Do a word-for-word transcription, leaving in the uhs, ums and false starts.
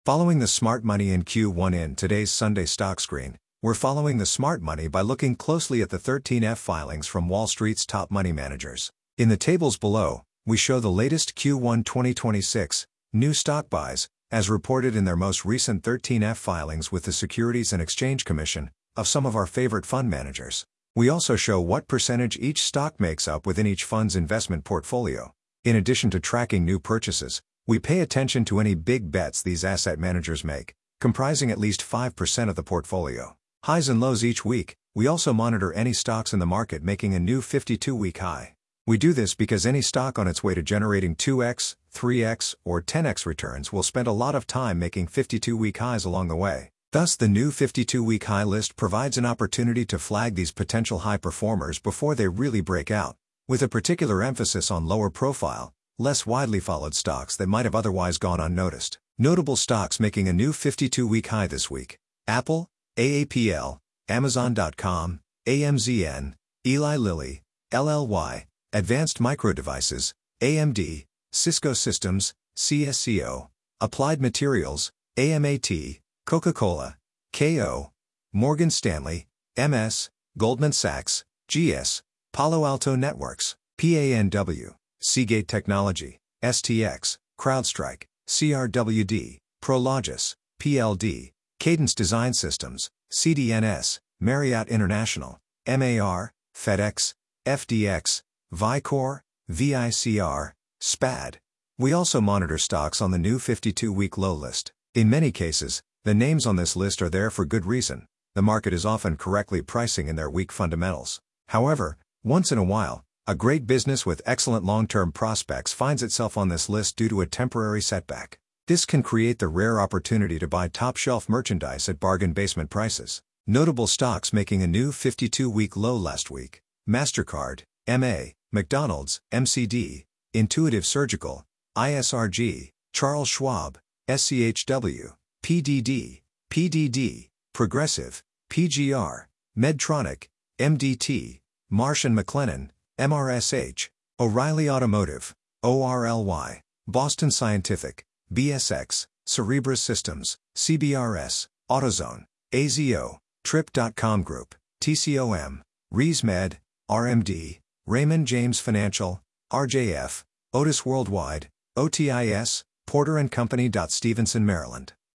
Following the smart money in Q one. In today's Sunday stock screen, we're following the smart money by looking closely at the thirteen F filings from Wall Street's top money managers. In the tables below, we show the latest Q one twenty twenty-six new stock buys, as reported in their most recent thirteen F filings with the Securities and Exchange Commission, of some of our favorite fund managers. We also show what percentage each stock makes up within each fund's investment portfolio. In addition to tracking new purchases, we pay attention to any big bets these asset managers make, comprising at least five percent of the portfolio. Highs and lows each week. We also monitor any stocks in the market making a new fifty-two week high. We do this because any stock on its way to generating two X, three X, or ten X returns will spend a lot of time making fifty-two week highs along the way. Thus, the new fifty-two week high list provides an opportunity to flag these potential high performers before they really break out, with a particular emphasis on lower profile, less widely followed stocks that might have otherwise gone unnoticed. Notable stocks making a new fifty-two week high this week: Apple, A A P L, Amazon dot com, A M Z N, Eli Lilly, L L Y, Advanced Micro Devices, A M D, Cisco Systems, C S C O, Applied Materials, A M A T, Coca-Cola, K O, Morgan Stanley, M S, Goldman Sachs, G S, Palo Alto Networks, P A N W, Seagate Technology, S T X, CrowdStrike, C R W D, Prologis, P L D, Cadence Design Systems, C D N S, Marriott International, M A R, FedEx, F D X, Vicor, V I C R, S P A D. We also monitor stocks on the new fifty-two week low list. In many cases, the names on this list are there for good reason. The market is often correctly pricing in their weak fundamentals. However, once in a while, a great business with excellent long-term prospects finds itself on this list due to a temporary setback. This can create the rare opportunity to buy top-shelf merchandise at bargain basement prices. Notable stocks making a new fifty-two week low last week: MasterCard, M A, McDonald's, M C D, Intuitive Surgical, I S R G, Charles Schwab, S C H W, P D D, P D D, Progressive, P G R, Medtronic, M D T, Marsh and McLennan, M R S H, O'Reilly Automotive, O R L Y, Boston Scientific, B S X, Cerebras Systems, C B R S, AutoZone, A Z O, Trip dot com Group, T C O M, ResMed, R M D, Raymond James Financial, R J F, Otis Worldwide, O T I S, Porter and Company. Stevenson, Maryland.